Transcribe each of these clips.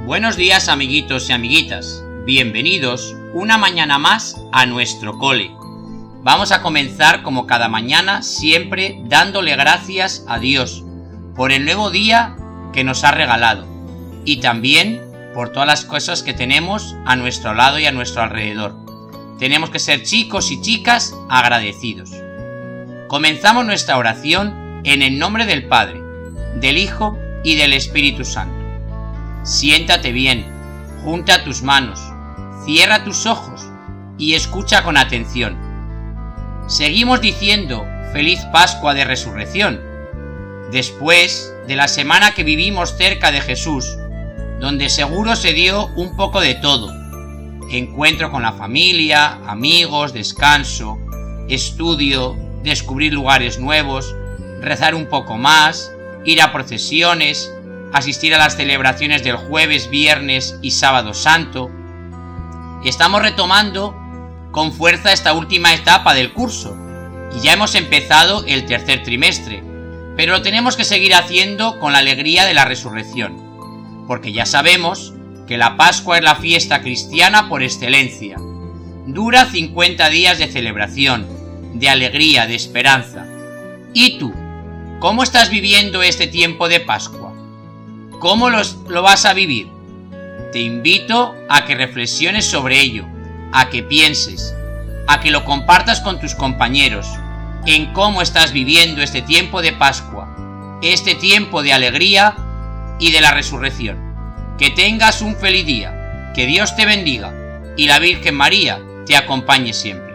Buenos días, amiguitos y amiguitas. Bienvenidos una mañana más a nuestro cole. Vamos a comenzar como cada mañana, siempre dándole gracias a Dios por el nuevo día que nos ha regalado y también por todas las cosas que tenemos a nuestro lado y a nuestro alrededor. Tenemos que ser chicos y chicas agradecidos. Comenzamos nuestra oración en el nombre del Padre, del Hijo y del Espíritu Santo. Siéntate bien, junta tus manos, cierra tus ojos y escucha con atención. Seguimos diciendo Feliz Pascua de Resurrección, después de la semana que vivimos cerca de Jesús, donde seguro se dio un poco de todo: encuentro con la familia, amigos, descanso, estudio, descubrir lugares nuevos, rezar un poco más, ir a procesiones, asistir a las celebraciones del jueves, viernes y sábado santo. Estamos retomando con fuerza esta última etapa del curso y ya hemos empezado el tercer trimestre, pero lo tenemos que seguir haciendo con la alegría de la resurrección, porque ya sabemos que la Pascua es la fiesta cristiana por excelencia. Dura 50 días de celebración, de alegría, de esperanza. ¿Y tú? ¿Cómo estás viviendo este tiempo de Pascua? ¿Cómo lo vas a vivir? Te invito a que reflexiones sobre ello, a que pienses, a que lo compartas con tus compañeros, en cómo estás viviendo este tiempo de Pascua, este tiempo de alegría y de la resurrección. Que tengas un feliz día, que Dios te bendiga y la Virgen María te acompañe siempre.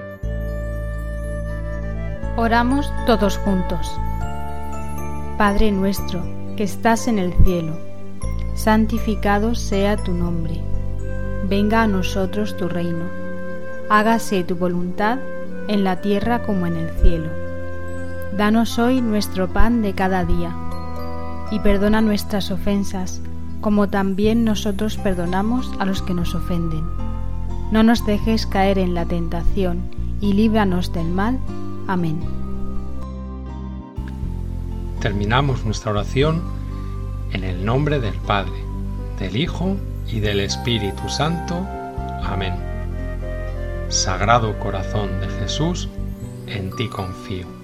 Oramos todos juntos. Padre nuestro, que estás en el cielo, santificado sea tu nombre. Venga a nosotros tu reino. Hágase tu voluntad en la tierra como en el cielo. Danos hoy nuestro pan de cada día, y perdona nuestras ofensas, como también nosotros perdonamos a los que nos ofenden. No nos dejes caer en la tentación, y líbranos del mal. Amén. Terminamos nuestra oración en el nombre del Padre, del Hijo y del Espíritu Santo. Amén. Sagrado Corazón de Jesús, en ti confío.